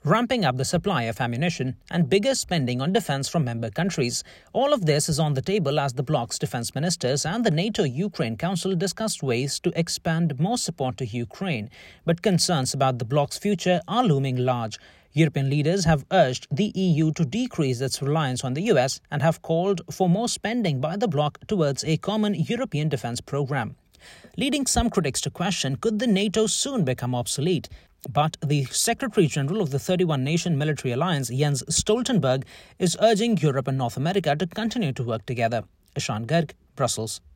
ramping up the supply of ammunition, and bigger spending on defense from member countries. All of this is on the table as the bloc's defense ministers and the NATO-Ukraine Council discussed ways to expand more support to Ukraine. But concerns about the bloc's future are looming large. European leaders have urged the EU to decrease its reliance on the US and have called for more spending by the bloc towards a common European defense program. Leading some critics to question, could the NATO soon become obsolete? But the Secretary-General of the 31-nation military alliance, Jens Stoltenberg, is urging Europe and North America to continue to work together. Ishan Garg, Brussels.